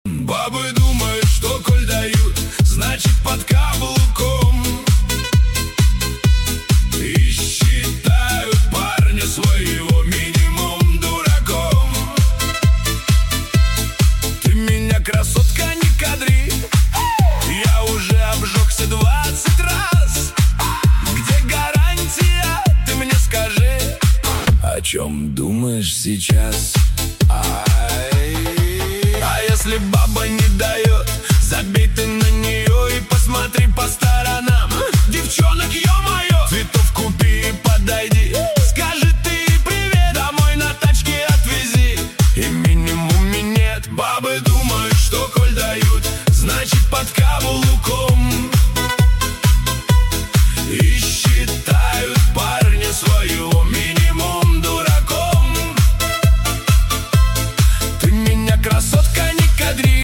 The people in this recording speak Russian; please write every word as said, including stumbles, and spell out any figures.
Бабы думают, что коль дают, значит под каблуком, и считают парня своего минимум дураком. Ты меня, красотка, не кадри, я уже обжегся двадцать раз. Где гарантия, ты мне скажи, о чем думаешь сейчас? Ай. А если баба не дает, забей ты на нее и посмотри по сторонам. Девчонок, ё-моё, цветов купи и подойди, скажи ты привет, домой на тачке отвези, и минимуме нет. Бабы думают, что